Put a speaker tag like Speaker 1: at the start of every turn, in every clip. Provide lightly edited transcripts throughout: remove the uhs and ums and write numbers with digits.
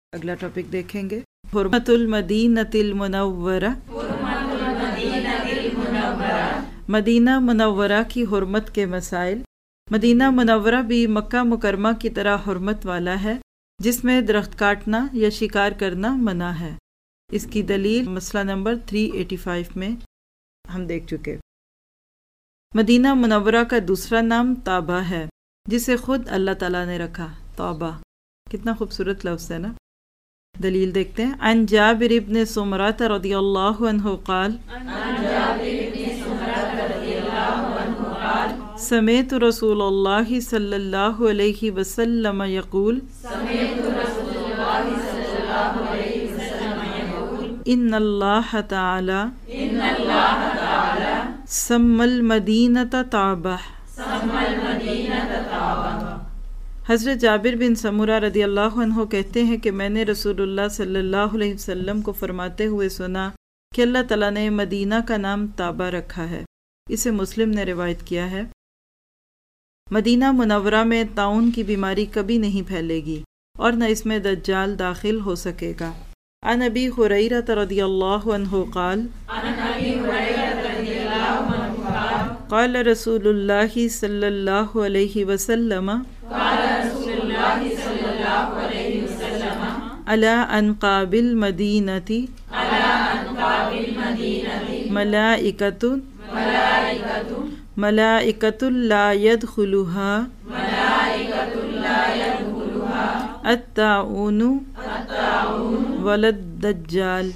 Speaker 1: اگلا ٹاپک دیکھیں گے، حرمت المدینۃ المنورہ، مدینہ منورہ کی حرمت کے مسائل۔ مدینہ منورہ بھی مکہ مکرمہ کی طرح حرمت والا ہے، جس میں درخت کاٹنا یا شکار کرنا منع ہے۔ اس کی دلیل مسئلہ نمبر 385 میں ہم دیکھ چکے۔ مدینہ منورہ کا دوسرا نام طابہ ہے، جسے خود اللہ تعالیٰ نے رکھا۔ طابہ کتنا خوبصورت لفظ ہے نا۔ دلیل دیکھتے ہیں۔ عن جابر بن سمرہ رضی اللہ عنہ قال سمعت رسول اللہ صلی اللہ علیہ وسلم یقول ان اللہ تعالی سمی المدینۃ طابہ۔ حضرت جابر بن سمرہ رضی اللہ عنہ کہتے ہیں کہ میں نے رسول اللہ صلی اللہ علیہ وسلم کو فرماتے ہوئے سنا کہ اللہ تعالیٰ نے مدینہ کا نام طابہ رکھا ہے۔ اسے مسلم نے روایت کیا ہے۔ مدینہ منورہ میں طاعون کی بیماری کبھی نہیں پھیلے گی اور نہ اس میں دجال داخل ہو سکے گا۔ عن ابی ہریرہ رضی اللہ عنہ قال قال رسول اللہ صلی اللہ علیہ وسلم علی انقاب المدینۃ ملائکۃ لا يدخلها الطاعون ولا الدجال۔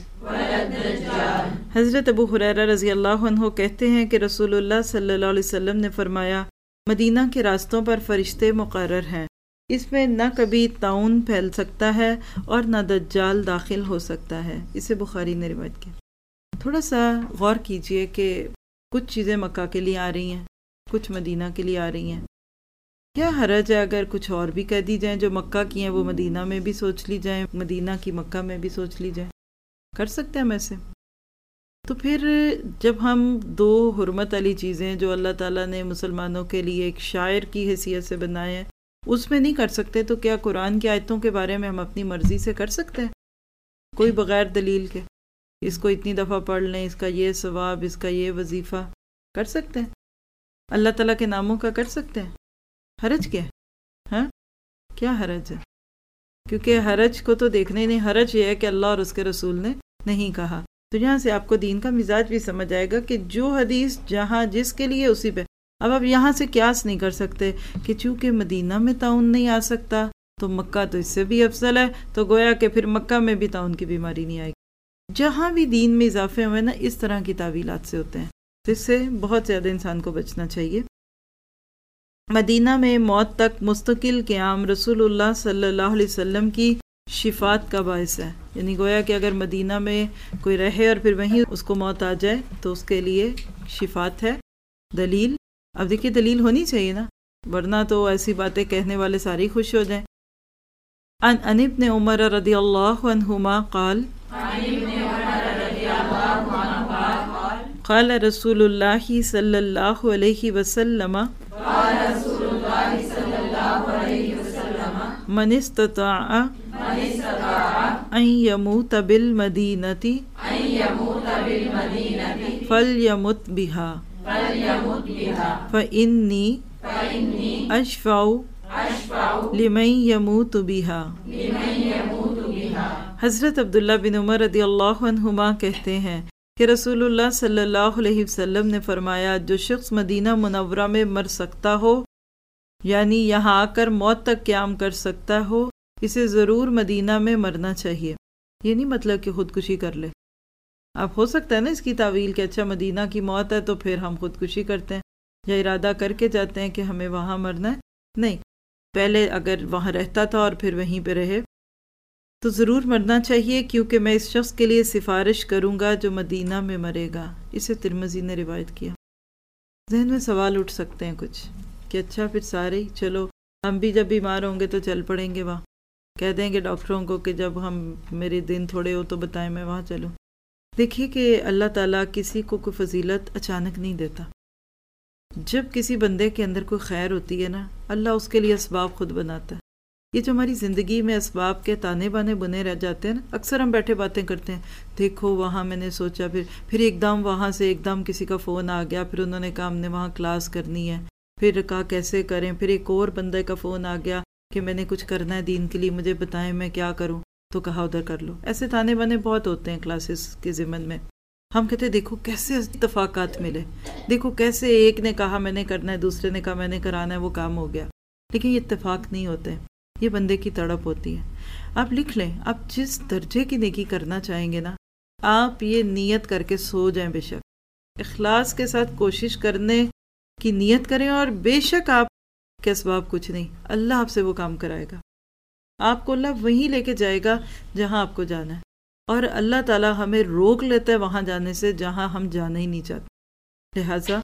Speaker 1: حضرت ابو ہریرہ رضی اللہ عنہ کہتے ہیں کہ رسول اللہ صلی اللہ علیہ وسلم نے فرمایا، مدینہ کے راستوں پر فرشتے مقرر ہیں، اس میں نہ کبھی طاعون پھیل سکتا ہے اور نہ دجال داخل ہو سکتا ہے۔ اسے بخاری نے روایت کیا۔ تھوڑا سا غور کیجئے کہ کچھ چیزیں مکہ کے لیے آ رہی ہیں، کچھ مدینہ کے لیے آ رہی ہیں۔ کیا حرج ہے اگر کچھ اور بھی کہہ دی جائیں جو مکہ کی ہیں وہ مدینہ میں بھی سوچ لی جائیں، مدینہ کی مکہ میں بھی سوچ لی جائیں؟ کر سکتے ہیں ہم ایسے؟ تو پھر جب ہم دو حرمت والی چیزیں جو اللہ تعالیٰ نے مسلمانوں کے لیے ایک شاعر کی حیثیت سے بنائے ہیں اس میں نہیں کر سکتے، تو کیا قرآن کی آیتوں کے بارے میں ہم اپنی مرضی سے کر سکتے ہیں؟ کوئی بغیر دلیل کے اس کو اتنی دفعہ پڑھ لیں، اس کا یہ ثواب، اس کا یہ وظیفہ، کر سکتے ہیں؟ اللہ تعالیٰ کے ناموں کا کر سکتے ہیں؟ حرج کیا ہے؟ ہاں کیا حرج ہے؟ کیونکہ حرج کو تو دیکھنا ہی نہیں، حرج یہ ہے کہ اللہ اور اس کے رسول نے نہیں کہا۔ تو یہاں سے آپ کو دین کا مزاج بھی سمجھ آئے گا کہ جو حدیث جہاں جس کے لیے اسی پہ۔ اب آپ یہاں سے قیاس نہیں کر سکتے کہ چونکہ مدینہ میں طاعون نہیں آ سکتا تو مکہ تو اس سے بھی افضل ہے، تو گویا کہ پھر مکہ میں بھی طاعون کی بیماری نہیں آئے گی۔ جہاں بھی دین میں اضافے ہوئے نا اس طرح کی تعویلات سے ہوتے ہیں، تو اس سے بہت زیادہ انسان کو بچنا چاہیے۔ مدینہ میں موت تک مستقل قیام رسول اللہ صلی اللہ علیہ وسلم کی شفاعت کا باعث ہے، یعنی گویا کہ اگر مدینہ میں کوئی رہے اور پھر وہیں اس کو موت آ جائے تو اس کے لیے شفاعت ہے۔ دلیل اب دیکھیے دلیل ہونی چاہیے نا، ورنہ تو ایسی باتیں کہنے والے سارے خوش ہو جائیں۔ عن ابن عمر رضی اللہ عنہما قال قال رسول اللہ صلی اللہ علیہ وسلم من استطاع ان یموت بالمدینۃ فلیمت بہا فإنی اشفع لمن یموت بہا۔ حضرت عبداللہ بن عمر رضی اللہ عنہما کہتے ہیں کہ رسول اللہ صلی اللہ علیہ وسلم نے فرمایا، جو شخص مدینہ منورہ میں مر سکتا ہو، یعنی یہاں آ کر موت تک قیام کر سکتا ہو، اسے ضرور مدینہ میں مرنا چاہیے۔ یہ نہیں مطلب کہ خودکشی کر لے۔ اب ہو سکتا ہے نا اس کی تعویل کہ اچھا مدینہ کی موت ہے تو پھر ہم خودکشی کرتے ہیں یا ارادہ کر کے جاتے ہیں کہ ہمیں وہاں مرنا ہے۔ نہیں، پہلے اگر وہاں رہتا تھا اور پھر وہیں پہ رہے تو ضرور مرنا چاہیے، کیونکہ میں اس شخص کے لیے سفارش کروں گا جو مدینہ میں مرے گا۔ اسے ترمذی نے روایت کیا۔ ذہن میں سوال اٹھ سکتے ہیں کچھ کہ اچھا پھر سارے ہی چلو ہم بھی جب بیمار ہوں گے تو چل پڑیں گے وہاں، کہہ دیں گے ڈاکٹروں کو کہ جب ہم میرے دن تھوڑے ہو تو بتائیں میں وہاں چلوں۔ دیکھیے کہ اللہ تعالیٰ کسی کو کوئی فضیلت اچانک نہیں دیتا۔ جب کسی بندے کے اندر کوئی خیر ہوتی ہے نا، اللہ اس کے لیے اسباب خود بناتا ہے۔ یہ جو ہماری زندگی میں اسباب کے تانے بانے بنے رہ جاتے ہیں نا، اکثر ہم بیٹھے باتیں کرتے ہیں، دیکھو وہاں میں نے سوچا، پھر ایک دم وہاں سے ایک دم کسی کا فون آ گیا، پھر انہوں نے کہا ہم نے وہاں کلاس کرنی ہے، پھر کہا کیسے کریں، پھر ایک اور بندے کا فون آ گیا کہ میں نے کچھ کرنا ہے دین کے لیے، مجھے بتائیں میں کیا کروں، تو کہا ادھر کر لو۔ ایسے تانے بانے بہت ہوتے ہیں کلاسز کے ضمن میں۔ ہم کہتے ہیں دیکھو کیسے اتفاقات ملے، دیکھو کیسے ایک نے کہا میں نے کرنا ہے، دوسرے نے کہا میں نے کرانا ہے، وہ کام ہو گیا۔ لیکن یہ اتفاق نہیں ہوتے، یہ بندے کی تڑپ ہوتی ہے۔ آپ لکھ لیں، آپ جس درجے کی نیکی کرنا چاہیں گے نا، آپ یہ نیت کر کے سو جائیں، بے شک اخلاص کے ساتھ کوشش کرنے کی نیت کریں، اور بے شک آپ کے اسباب کچھ نہیں، اللہ آپ سے وہ کام کرائے گا، آپ کو اللہ وہیں لے کے جائے گا جہاں آپ کو جانا ہے، اور اللہ تعالی ہمیں روک لیتا ہے وہاں جانے سے جہاں ہم جانا ہی نہیں چاہتے۔ لہٰذا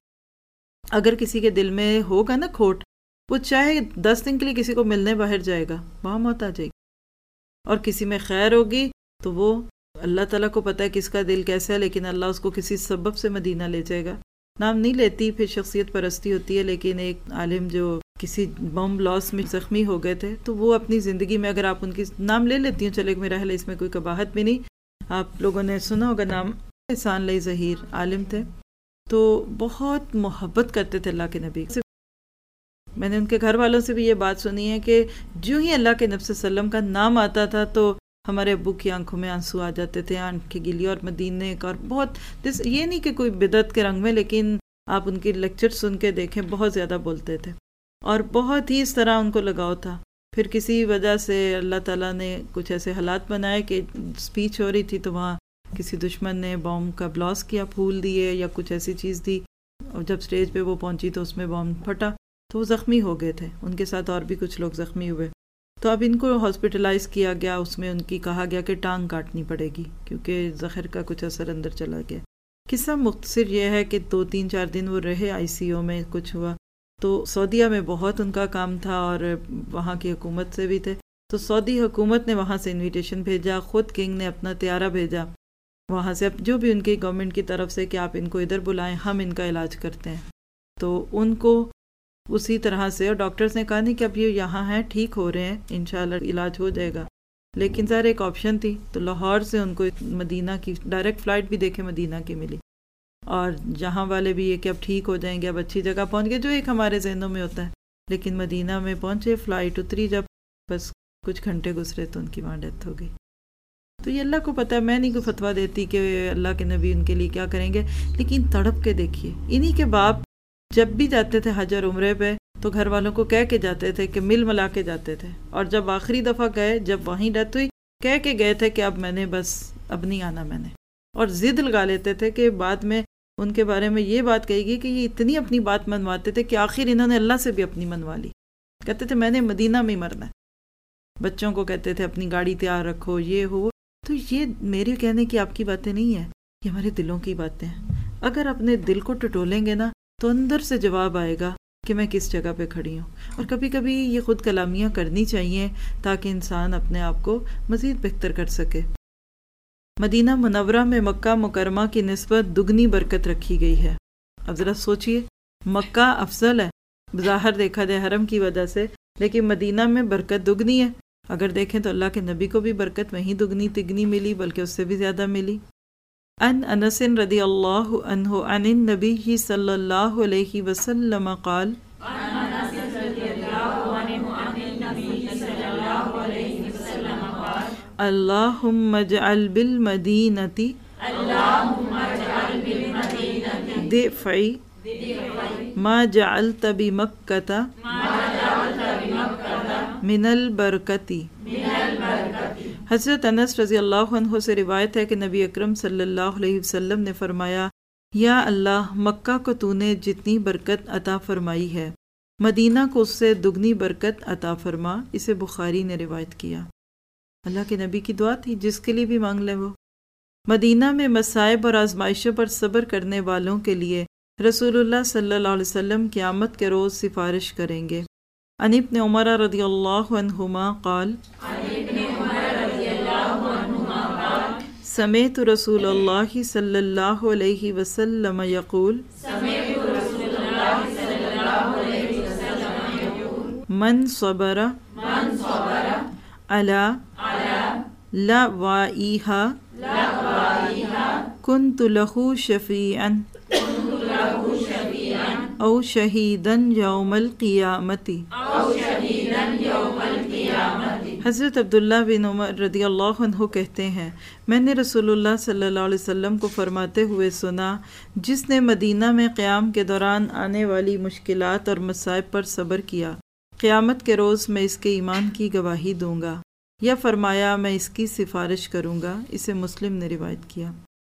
Speaker 1: اگر کسی کے دل میں ہوگا نا کھوٹ، وہ چاہے 10 دن کے لیے کسی کو ملنے باہر جائے گا، وہاں موت آ جائے گی، اور کسی میں خیر ہوگی تو وہ اللہ تعالیٰ کو پتہ ہے کس کا دل کیسا ہے، لیکن اللہ اس کو کسی سبب سے مدینہ لے جائے گا۔ نام نہیں لیتی، پھر شخصیت پرستی ہوتی ہے، لیکن ایک عالم جو کسی بم بلاسٹ میں زخمی ہو گئے تھے، تو وہ اپنی زندگی میں، اگر آپ ان کی نام لے لیتی ہوں، چلے میرا حل اس میں کوئی قباحت بھی نہیں، آپ لوگوں نے سنا ہوگا نام، احسان علی ظہیر عالم تھے، تو بہت محبت کرتے تھے اللہ کے نبی سے۔ میں نے ان کے گھر والوں سے بھی یہ بات سنی ہے کہ جو ہی اللہ کے نبی صلی اللہ علیہ وسلم کا نام آتا تھا تو ہمارے ابو کی آنکھوں میں آنسو آ جاتے تھے، آنکھیں گیلی، اور مدینے کا، اور بہت یہ نہیں کہ کوئی بدعت کے رنگ میں، لیکن آپ ان کی لیکچر سن کے دیکھیں، بہت زیادہ بولتے تھے، اور بہت ہی اس طرح ان کو لگاؤ تھا۔ پھر کسی وجہ سے اللہ تعالیٰ نے کچھ ایسے حالات بنائے کہ اسپیچ ہو رہی تھی تو وہاں کسی دشمن نے بام کا بلاسٹ کیا، پھول دیے یا کچھ ایسی چیز دی، اور جب سٹیج پہ وہ پہنچی تو اس میں بام پھٹا، تو وہ زخمی ہو گئے تھے، ان کے ساتھ اور بھی کچھ لوگ زخمی ہوئے، تو اب ان کو ہاسپٹلائز کیا گیا، اس میں ان کی کہا گیا کہ ٹانگ کاٹنی پڑے گی کیونکہ زہر کا کچھ اثر اندر چلا گیا۔ قصہ مختصر یہ ہے کہ 2-3-4 دن وہ رہے آئی سی یو میں، کچھ ہوا تو سعودیہ میں بہت ان کا کام تھا، اور وہاں کی حکومت سے بھی تھے، تو سعودی حکومت نے وہاں سے انویٹیشن بھیجا، خود کنگ نے اپنا طیارہ بھیجا وہاں سے، اب جو بھی ان کی گورنمنٹ کی طرف سے کہ آپ ان کو ادھر بلائیں، ہم ان کا علاج کرتے ہیں، تو ان کو اسی طرح سے، اور ڈاکٹرز نے کہا نہیں کہ اب یہ یہاں ہیں، ٹھیک ہو رہے ہیں، انشاءاللہ علاج ہو جائے گا، لیکن ظاہر ایک آپشن تھی، تو لاہور سے ان کو مدینہ کی ڈائریکٹ فلائٹ بھی دیکھے مدینہ کی ملی، اور جہاں والے بھی یہ کہ اب ٹھیک ہو جائیں گے، اب اچھی جگہ پہنچ گئے، جو ایک ہمارے ذہنوں میں ہوتا ہے، لیکن مدینہ میں پہنچے، فلائٹ اتری، جب بس کچھ گھنٹے گزرے تو ان کی وہاں ڈیتھ ہو گئی۔ تو یہ اللہ کو پتہ ہے، میں نہیں کوئی فتویٰ دیتی کہ اللہ کے نبی ان کے لیے کیا کریں گے، لیکن تڑپ کے دیکھیے، انہی کے باپ جب بھی جاتے تھے حج اور عمرے پہ تو گھر والوں کو کہہ کے جاتے تھے کہ مل ملا کے جاتے تھے، اور جب آخری دفعہ گئے، جب وہیں ڈیتھ ہوئی، کہہ کے گئے تھے کہ اب میں نے بس اب نہیں آنا میں نے، اور ضد لگا لیتے تھے کہ بعد میں ان کے بارے میں یہ بات کہی گئی کہ یہ اتنی اپنی بات منواتے تھے کہ آخر انہوں نے اللہ سے بھی اپنی منوا لی، کہتے تھے میں نے مدینہ میں ہی مرنا ہے، بچوں کو کہتے تھے اپنی گاڑی تیار رکھو، یہ ہو۔ تو یہ میرے کہنے کی آپ کی باتیں نہیں ہیں، یہ ہمارے دلوں کی باتیں ہیں، اگر اپنے دل کو ٹٹولیں گے نا تو اندر سے جواب آئے گا کہ میں کس جگہ پہ کھڑی ہوں، اور کبھی کبھی یہ خود کلامیاں کرنی چاہیے تاکہ انسان اپنے آپ کو مزید بہتر کر سکے۔ مدینہ منورہ میں مکہ مکرمہ کی نسبت دگنی برکت رکھی گئی ہے۔ اب ذرا سوچئے، مکہ افضل ہے بظاہر دیکھا جائے حرم کی وجہ سے، لیکن مدینہ میں برکت دگنی ہے، اگر دیکھیں تو اللہ کے نبی کو بھی برکت وہیں دگنی تگنی ملی، بلکہ اس سے بھی زیادہ ملی۔ ان انس رضی اللہ عنہ عن النبی صلی اللہ علیہ وسلم قال اللہم اجعل بالمدینۃ ضعفی ما جعلت بمکۃ من البرکۃ۔ حضرت انس رضی اللہ عنہ سے روایت ہے کہ نبی اکرم صلی اللہ علیہ وسلم نے فرمایا، یا اللہ مکہ کو تو نے جتنی برکت عطا فرمائی ہے، مدینہ کو اس سے دگنی برکت عطا فرما۔ اسے بخاری نے روایت کیا۔ اللہ کے نبی کی دعا تھی، جس کے لیے بھی مانگ لے وہ۔ مدینہ میں مصائب اور آزمائشوں پر صبر کرنے والوں کے لیے رسول اللہ صلی اللہ علیہ وسلم قیامت کے روز سفارش کریں گے۔ عن ابن عمر رضی اللہ عنہما قال سمعت رسول اللہ صلی اللہ علیہ وسلم یقول من صبر علی لوائیہا کنت لہو شفیعا او شہیدن یوم القیامتی۔ حضرت عبداللہ بن عمر رضی اللہ عنہ کہتے ہیں میں نے رسول اللہ صلی اللہ علیہ وسلم کو فرماتے ہوئے سنا، جس نے مدینہ میں قیام کے دوران آنے والی مشکلات اور مصائب پر صبر کیا، قیامت کے روز میں اس کے ایمان کی گواہی دوں گا، یا فرمایا میں اس کی سفارش کروں گا۔ اسے مسلم نے روایت کیا۔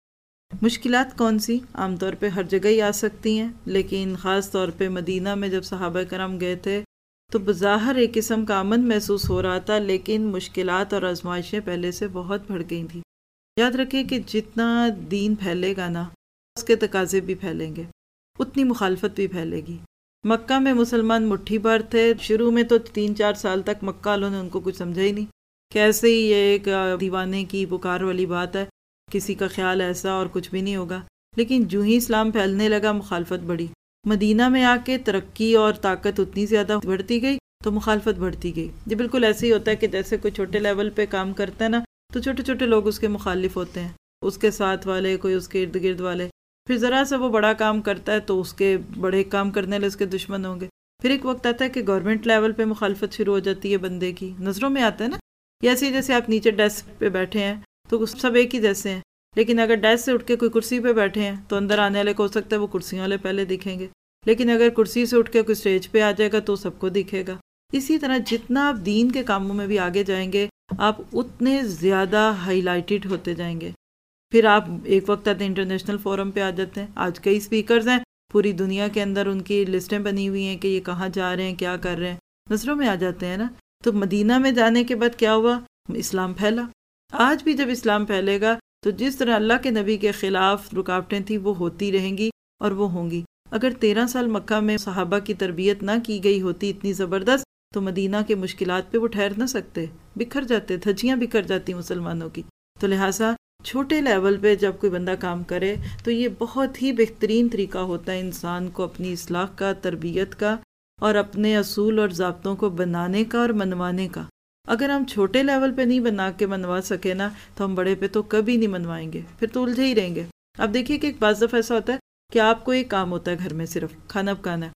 Speaker 1: مشکلات کون سی؟ عام طور پہ ہر جگہ ہی آ سکتی ہیں، لیکن خاص طور پہ مدینہ میں جب صحابہ کرام گئے تھے تو بظاہر ایک قسم کا امن محسوس ہو رہا تھا، لیکن مشکلات اور آزمائشیں پہلے سے بہت بڑھ گئی تھیں۔ یاد رکھیں کہ جتنا دین پھیلے گا نا، اس کے تقاضے بھی پھیلیں گے، اتنی مخالفت بھی پھیلے گی۔ مکہ میں مسلمان مٹھی بھر تھے، شروع میں تو 3-4 سال تک مکہ والوں نے ان کو کچھ سمجھا ہی نہیں، کیسے ہی یہ ایک دیوانے کی پکار والی بات ہے، کسی کا خیال ایسا اور کچھ بھی نہیں ہوگا۔ لیکن جو ہی اسلام پھیلنے لگا مخالفت بڑھی، مدینہ میں آ کے ترقی اور طاقت اتنی زیادہ بڑھتی گئی تو مخالفت بڑھتی گئی۔ یہ بالکل ایسے ہی ہوتا ہے کہ جیسے کوئی چھوٹے لیول پہ کام کرتا ہے نا، تو چھوٹے چھوٹے لوگ اس کے مخالف ہوتے ہیں، اس کے ساتھ والے، کوئی اس کے ارد گرد والے۔ پھر ذرا سا وہ بڑا کام کرتا ہے تو اس کے بڑے کام کرنے والے اس کے دشمن ہوں گے۔ پھر ایک وقت آتا ہے کہ گورنمنٹ لیول پہ مخالفت شروع ہو جاتی ہے، بندے کی نظروں میں آتا ہے نا، یا ایسے جیسے آپ نیچے ڈیسک پہ بیٹھے ہیں تو سب ایک ہی جیسے ہیں، لیکن اگر ڈیسک سے اٹھ کے کوئی کرسی پہ بیٹھے ہیں تو اندر آنے والے کو ہو سکتا ہے وہ کرسیوں والے پہلے دکھیں گے، لیکن اگر کرسی سے اٹھ کے کوئی اسٹیج پہ آ جائے گا تو سب کو دکھے گا۔ اسی طرح جتنا آپ دین کے کاموں میں بھی آگے جائیں گے، آپ اتنے زیادہ ہائی لائٹڈ ہوتے جائیں گے۔ پھر آپ ایک وقت آتے انٹرنیشنل فورم پہ آ جاتے ہیں، آج کئی اسپیکرز ہیں پوری دنیا کے اندر، ان کی لسٹیں بنی ہوئی ہیں کہ یہ کہاں جا رہے ہیں، کیا کر رہے ہیں، نظروں میں آ جاتے ہیں نا۔ تو مدینہ میں جانے کے بعد کیا ہوا؟ اسلام پھیلا۔ آج بھی جب اسلام پھیلے گا تو جس طرح اللہ کے نبی کے خلاف رکاوٹیں تھیں وہ ہوتی رہیں گی اور وہ ہوں گی۔ اگر 13 سال مکہ میں صحابہ کی تربیت نہ کی گئی ہوتی اتنی زبردست، تو مدینہ کے مشکلات پہ وہ ٹھہر نہ سکتے، بکھر جاتے، دھجیاں بکھر جاتی مسلمانوں کی۔ تو لہٰذا چھوٹے لیول پہ جب کوئی بندہ کام کرے تو یہ بہت ہی بہترین طریقہ ہوتا ہے انسان کو اپنی اصلاح کا، تربیت کا، اور اپنے اصول اور ضابطوں کو بنانے کا اور منوانے کا۔ اگر ہم چھوٹے لیول پہ نہیں بنا کے منوا سکے نا تو ہم بڑے پہ تو کبھی نہیں منوائیں گے، پھر تو الجھے ہی رہیں گے۔ اب دیکھیے کہ ایک بعض دفعہ ایسا ہوتا ہے کہ آپ کو ایک کام ہوتا ہے گھر میں، صرف کھانا پکانا ہے،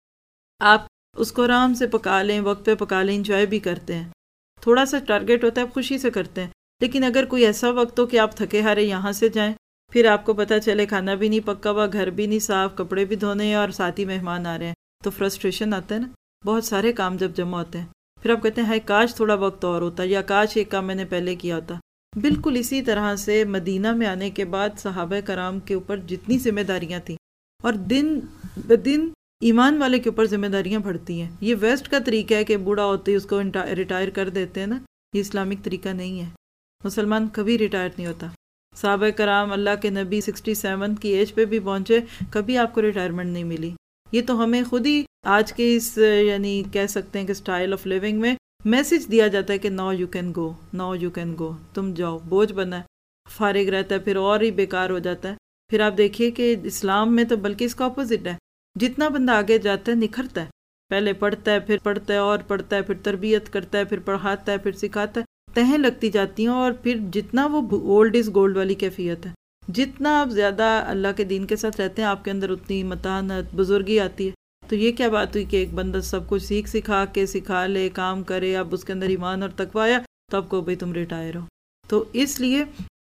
Speaker 1: آپ اس کو آرام سے پکا لیں، وقت پہ پکا لیں، انجوائے بھی کرتے ہیں، تھوڑا سا ٹارگیٹ ہوتا ہے، آپ خوشی سے کرتے ہیں۔ لیکن اگر کوئی ایسا وقت ہو کہ آپ تھکے ہارے یہاں سے جائیں، پھر آپ کو پتہ چلے کھانا بھی نہیں پکا ہوا، گھر بھی نہیں صاف، کپڑے بھی دھونے ہیں اور ساتھ ہی مہمان آ رہے ہیں، تو فرسٹریشن آتا ہے نا۔ بہت سارے کام جب جمع ہوتے ہیں پھر آپ کہتے ہیں ہائے کاش تھوڑا وقت اور ہوتا، یا کاش ایک کام میں نے پہلے کیا ہوتا۔ بالکل اسی طرح سے مدینہ میں آنے کے بعد صحابہ کرام کے اوپر جتنی ذمہ داریاں تھیں، اور دن بدن ایمان والے کے اوپر ذمہ داریاں بڑھتی ہیں۔ یہ ویسٹ کا طریقہ ہے کہ بوڑھا ہوتے ہی اس کو ریٹائر کر دیتے ہیں نا، یہ اسلامک طریقہ نہیں ہے۔ مسلمان کبھی ریٹائر نہیں ہوتا۔ صحابہ کرام اللہ کے نبی 67 کی ایج پہ بھی پہنچے، کبھی آپ کو ریٹائرمنٹ نہیں ملی۔ یہ تو ہمیں خود ہی آج کے اس یعنی کہہ سکتے ہیں کہ اسٹائل آف لیونگ میں میسج دیا جاتا ہے کہ now you can go, now you can go, تم جاؤ، بوجھ بنا ہے، فارغ رہتا ہے، پھر اور ہی بیکار ہو جاتا ہے۔ پھر آپ دیکھیے کہ اسلام میں تو بلکہ اس کا اپوزٹ ہے، جتنا بندہ آگے جاتا ہے نکھرتا ہے، پہلے پڑھتا ہے، پھر پڑھتا ہے اور پڑھتا ہے، پھر تربیت کرتا ہے، پھر پڑھاتا ہے، پھر سکھاتا ہے، تہیں لگتی جاتی ہیں، اور پھر جتنا وہ اولڈ از گولڈ والی کیفیت ہے، جتنا آپ زیادہ اللہ کے دین کے ساتھ رہتے ہیں آپ کے اندر اتنی متانت، بزرگی آتی ہے۔ تو یہ کیا بات ہوئی کہ ایک بندہ سب کچھ سکھا کے سکھا لے، کام کرے، اب اس کے اندر ایمان اور تقوی آیا تو آپ کو بھائی تم ریٹائر ہو۔ تو اس لیے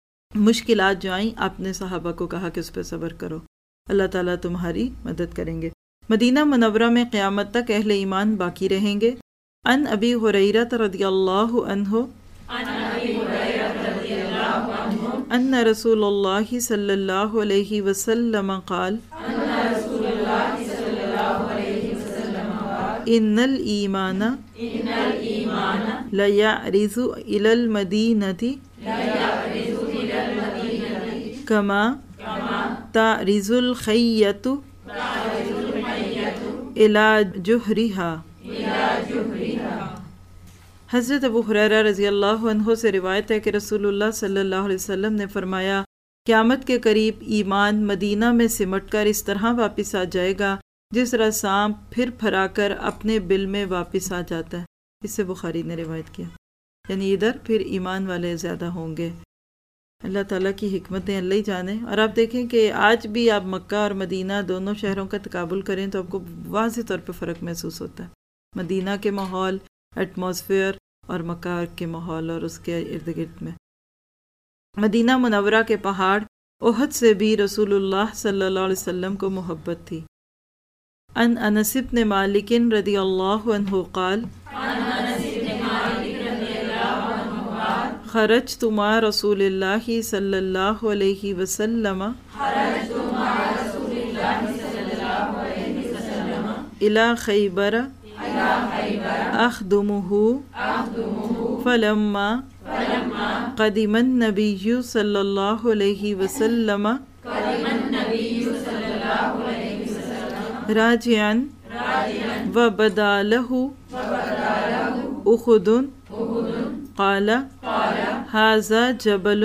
Speaker 1: مشکلات جو آئیں آپ نے صحابہ کو کہا کہ اس پہ صبر کرو، اللہ تعالیٰ تمہاری مدد کریں گے۔ مدینہ منورہ میں قیامت تک اہل ایمان باقی رہیں گے۔ ان ابی ہریرہ رضی اللہ عنہ ان رسول اللہ صلی اللہ علیہ وسلم قال ان الایمان لیعرض الی المدینۃ کما تعرض الخیۃ الی جحرھا۔ حضرت ابو ہریرہ رضی اللہ عنہ سے روایت ہے کہ رسول اللہ صلی اللہ علیہ وسلم نے فرمایا، قیامت کے قریب ایمان مدینہ میں سمٹ کر اس طرح واپس آ جائے گا جس طرح سانپ پھر پھرا کر اپنے بل میں واپس آ جاتا ہے۔ اس سے بخاری نے روایت کیا۔ یعنی ادھر پھر ایمان والے زیادہ ہوں گے۔ اللہ تعالیٰ کی حکمتیں اللہ ہی جانے۔ اور آپ دیکھیں کہ آج بھی آپ مکہ اور مدینہ دونوں شہروں کا تقابل کریں تو آپ کو واضح طور پہ فرق محسوس ہوتا ہے۔ مدینہ کے ماحول، ایٹماسفیئر، اور مکہ کے ماحول اور اس کے ارد گرد میں۔ مدینہ منورہ کے پہاڑ احد سے بھی رسول اللہ صلی اللہ علیہ وسلم کو محبت تھی۔ ان انس بن مالک رضی اللہ عنہ قال خرجت مع رسول اللہ صلی اللہ علیہ وسلم الى خیبر اخدمہ فلما قدم النبی صلی اللہ علیہ وسلم راجعا وبدا له احد قال هذا جبل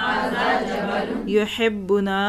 Speaker 1: يحبنا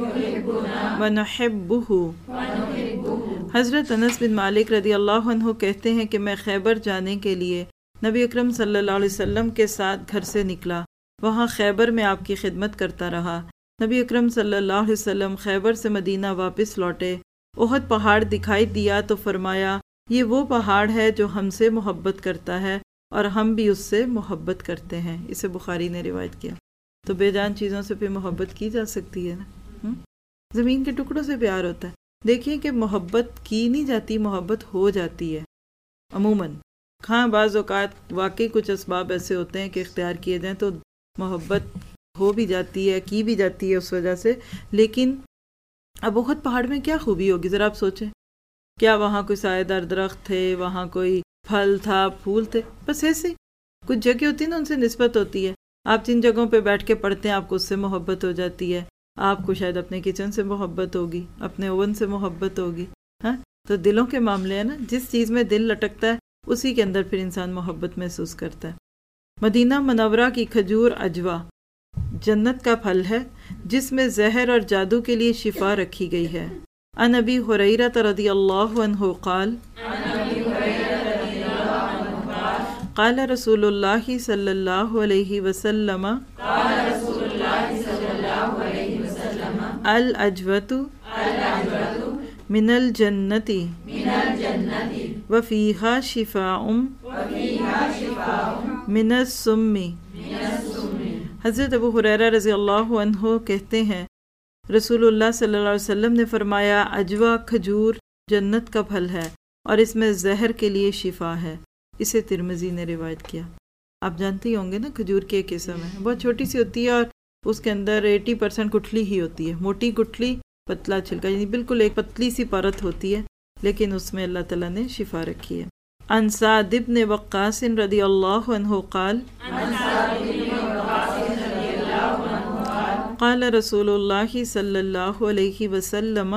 Speaker 1: ونحبه۔ حضرت انس بن مالک رضی اللہ عنہ کہتے ہیں کہ میں خیبر جانے کے لیے نبی اکرم صلی اللہ علیہ وسلم کے ساتھ گھر سے نکلا، وہاں خیبر میں آپ کی خدمت کرتا رہا۔ نبی اکرم صلی اللہ علیہ وسلم خیبر سے مدینہ واپس لوٹے، احد پہاڑ دکھائی دیا تو فرمایا یہ وہ پہاڑ ہے جو ہم سے محبت کرتا ہے اور ہم بھی اس سے محبت کرتے ہیں۔ اسے بخاری نے روایت کیا۔ تو بے جان چیزوں سے پھر محبت کی جا سکتی ہے نا۔ زمین کے ٹکڑوں سے پیار ہوتا ہے۔ دیکھیے کہ محبت کی نہیں جاتی، محبت ہو جاتی ہے عموماً۔ ہاں بعض اوقات واقعی کچھ اسباب ایسے ہوتے ہیں کہ اختیار کیے جائیں تو محبت ہو بھی جاتی ہے، کی بھی جاتی ہے اس وجہ سے۔ لیکن اب احد پہاڑ میں کیا خوبی ہوگی ذرا آپ سوچیں؟ کیا وہاں کوئی سایہ دار درخت تھے، وہاں کوئی پھل تھا، پھول تھے؟ بس ایسے کچھ جگہ ہوتی ہے نا، ان سے نسبت ہوتی ہے۔ آپ جن جگہوں پہ بیٹھ کے پڑھتے ہیں آپ کو اس سے محبت ہو جاتی ہے، آپ کو شاید اپنے کچن سے محبت ہوگی، اپنے اوون سے محبت ہوگی۔ ہاں تو دلوں کے معاملے ہیں نا، جس چیز میں دل لٹکتا ہے اسی کے اندر پھر انسان محبت محسوس کرتا ہے۔ مدینہ منورہ کی کھجور عجوا جنت کا پھل ہے جس میں زہر اور جادو کے لیے شفا رکھی گئی ہے۔ عن ابی ہریرہ رضی اللہ عنہ قال قال رسول اللہ صلی اللہ علیہ وسلم العجوۃ من الجنۃ وفیہا شفاء من السم۔ حضرت ابو ہریرہ رضی اللہ عنہ کہتے ہیں رسول اللہ صلی اللہ علیہ وسلم نے فرمایا عجوا کھجور جنت کا پھل ہے اور اس میں زہر کے لیے شفا ہے۔ اسے ترمذی نے روایت کیا۔ آپ جانتے ہی ہوں گے نا کھجور کی ایک قسم ہے، بہت چھوٹی سی ہوتی ہے اور اس کے اندر 80% گٹھلی ہی ہوتی ہے، موٹی گٹھلی پتلا چھلکا، یعنی بالکل ایک پتلی سی پرت ہوتی ہے، لیکن اس میں اللہ تعالیٰ نے شفا رکھی ہے۔ عن سعد بن وقاص رضی اللہ عنہ قال قال رسول اللہ صلی اللہ علیہ وسلم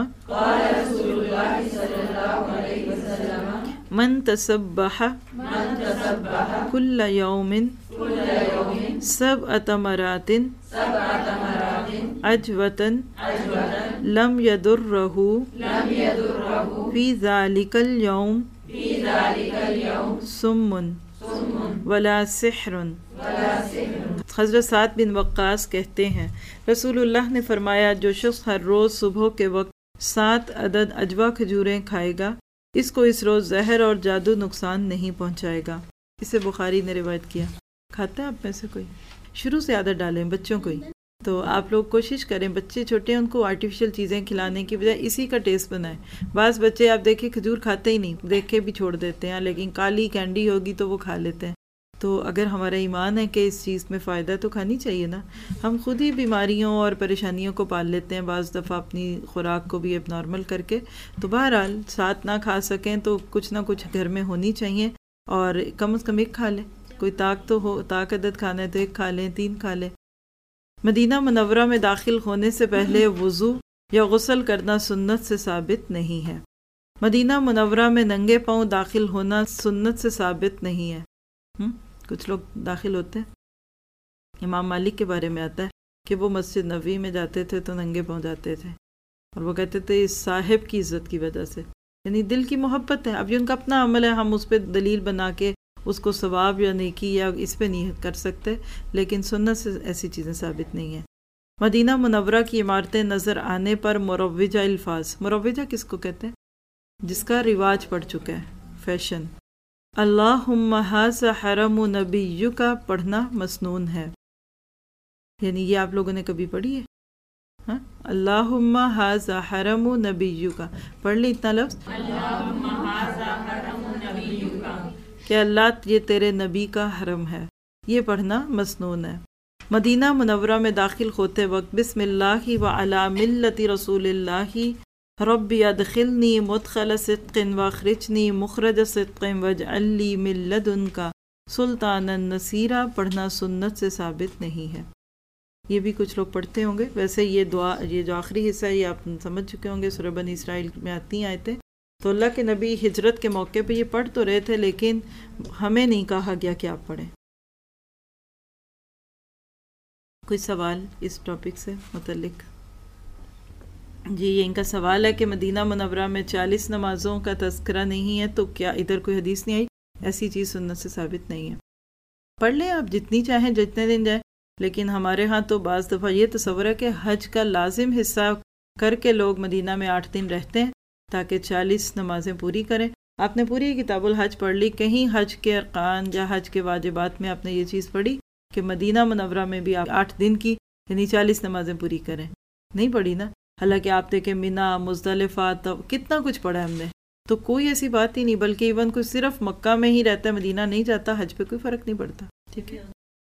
Speaker 1: من تسبح کل یوم 7 مرات عجوۃ لم یضرہ فی ذلک اليوم سم ولا سحر۔ حضرت سعد بن وقاص کہتے ہیں رسول اللہ نے فرمایا جو شخص ہر روز صبح کے وقت 7 عدد عجوا کھجوریں کھائے گا اس کو اس روز زہر اور جادو نقصان نہیں پہنچائے گا۔ اسے بخاری نے روایت کیا۔ کھاتا ہے آپ میں سے کوئی؟ شروع سے عادت ڈالیں بچوں کو ہی، تو آپ لوگ کوشش کریں، بچے چھوٹے ہیں ان کو آرٹیفیشل چیزیں کھلانے کی بجائے اسی کا ٹیسٹ بنائیں۔ بعض بچے آپ دیکھیں کھجور کھاتے ہی نہیں، دیکھ کے بھی چھوڑ دیتے ہیں، لیکن کالی کینڈی ہوگی تو وہ کھا لیتے ہیں۔ تو اگر ہمارا ایمان ہے کہ اس چیز میں فائدہ تو کھانی چاہیے نا۔ ہم خود ہی بیماریوں اور پریشانیوں کو پال لیتے ہیں بعض دفعہ اپنی خوراک کو بھی اب نارمل کر کے۔ تو بہرحال ساتھ نہ کھا سکیں تو کچھ نہ کچھ گھر میں ہونی چاہیے، اور کم از کم ایک کھا لیں، کوئی طاق تو ہو، طاق عدد کھانا ہے تو 1 کھا لیں، 3 کھا لیں۔ مدینہ منورہ میں داخل ہونے سے پہلے وضو یا غسل کرنا سنت سے ثابت نہیں ہے۔ مدینہ منورہ میں ننگے پاؤں داخل ہونا سنت سے ثابت نہیں ہے۔ کچھ لوگ داخل ہوتے ہیں، امام مالک کے بارے میں آتا ہے کہ وہ مسجد نبوی میں جاتے تھے تو ننگے پاؤں جاتے تھے، اور وہ کہتے تھے اس صاحب کی عزت کی وجہ سے، یعنی دل کی محبت ہے۔ اب یہ ان کا اپنا عمل ہے، ہم اس پہ دلیل بنا کے اس کو ثواب یا نیکی یا اس پہ نہیں کر سکتے، لیکن سنت سے ایسی چیزیں ثابت نہیں ہیں۔ مدینہ منورہ کی عمارتیں نظر آنے پر مروجہ الفاظ، مروجہ کس کو کہتے ہیں؟ جس کا رواج پڑ چکا ہے، فیشن۔ اللہم ھذا حرم نبیک پڑھنا مسنون ہے، یعنی یہ آپ لوگوں نے کبھی پڑھی ہے؟ ہاں، اللہم ھذا حرم نبیک، پڑھ لی اتنا لفظ، اللہم ھذا حرم نبیک، کہ اللہ یہ تیرے نبی کا حرم ہے، یہ پڑھنا مسنون ہے۔ مدینہ منورہ میں داخل ہوتے وقت بسم اللہ وعلی ملت رسول اللہ ربی ادخلنی مدخل صدق واخرجنی مخرج صدق واجعل لی من لدنک سلطانا نصیرا پڑھنا سنت سے ثابت نہیں ہے۔ یہ بھی کچھ لوگ پڑھتے ہوں گے، ویسے یہ دعا، یہ جو آخری حصہ ہے یہ آپ سمجھ چکے ہوں گے، سورہ بنی اسرائیل میں آتی ہیں آیتیں، تو اللہ کے نبی ہجرت کے موقع پہ یہ پڑھ تو رہے تھے، لیکن ہمیں نہیں کہا گیا کہ آپ پڑھیں۔ کوئی سوال اس ٹاپک سے متعلق؟ جی، یہ ان کا سوال ہے کہ مدینہ منورہ میں 40 نمازوں کا تذکرہ نہیں ہے، تو کیا ادھر کوئی حدیث نہیں آئی؟ ایسی چیز سنت سے ثابت نہیں ہے۔ پڑھ لیں آپ جتنی چاہیں، جتنے دن جائیں، لیکن ہمارے ہاں تو بعض دفعہ یہ تصور ہے کہ حج کا لازم حصہ کر کے لوگ مدینہ میں 8 دن رہتے ہیں تاکہ 40 نمازیں پوری کریں۔ آپ نے پوری کتاب الحج پڑھ لی، کہیں حج کے ارکان یا حج کے واجبات میں آپ نے یہ چیز پڑھی کہ مدینہ منورہ میں بھی آپ 8 دن کی یعنی 40 نمازیں پوری کریں؟ نہیں پڑھی نا۔ حالانکہ آپ دیکھیں منہ، مزدلفہ، کتنا کچھ پڑھا ہے ہم نے، تو کوئی ایسی بات ہی نہیں، بلکہ ایون کوئی صرف مکہ میں ہی رہتا ہے، مدینہ نہیں جاتا، حج پہ کوئی فرق نہیں پڑتا۔ ٹھیک ہے۔